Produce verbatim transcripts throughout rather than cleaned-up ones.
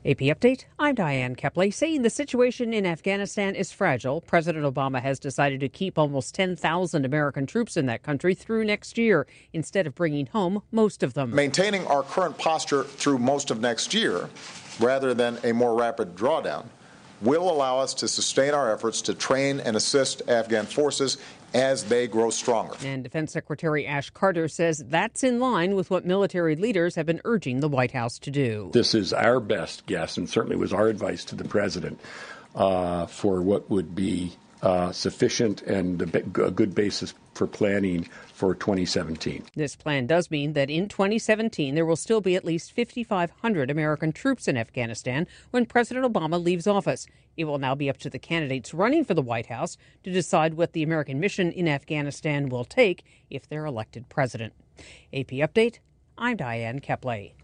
A P Update, I'm Diane Kepley. Saying the situation in Afghanistan is fragile, President Obama has decided to keep almost ten thousand American troops in that country through next year, instead of bringing home most of them. Maintaining our current posture through most of next year, rather than a more rapid drawdown, will allow us to sustain our efforts to train and assist Afghan forces as they grow stronger. And Defense Secretary Ash Carter says that's in line with what military leaders have been urging the White House to do. This is our best guess, and certainly was our advice to the president, uh, for what would be uh, sufficient and a good basis for planning for twenty seventeen. This plan does mean that in twenty seventeen, there will still be at least five thousand five hundred American troops in Afghanistan when President Obama leaves office. It will now be up to the candidates running for the White House to decide what the American mission in Afghanistan will take if they're elected president. A P Update, I'm Diane Kepley.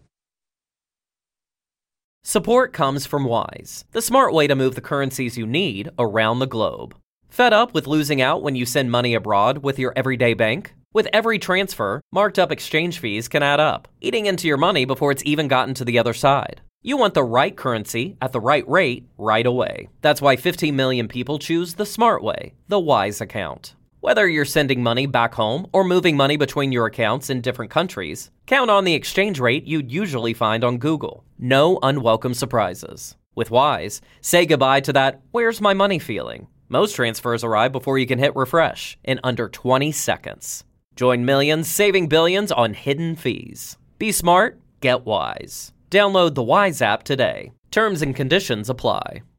Support comes from Wise, the smart way to move the currencies you need around the globe. Fed up with losing out when you send money abroad with your everyday bank? With every transfer, marked up exchange fees can add up, eating into your money before it's even gotten to the other side. You want the right currency at the right rate right away. That's why fifteen million people choose the smart way, the Wise account. Whether you're sending money back home or moving money between your accounts in different countries, count on the exchange rate you'd usually find on Google. No unwelcome surprises. With Wise, say goodbye to that "where's my money" feeling. Most transfers arrive before you can hit refresh in under twenty seconds. Join millions saving billions on hidden fees. Be smart, get Wise. Download the Wise app today. Terms and conditions apply.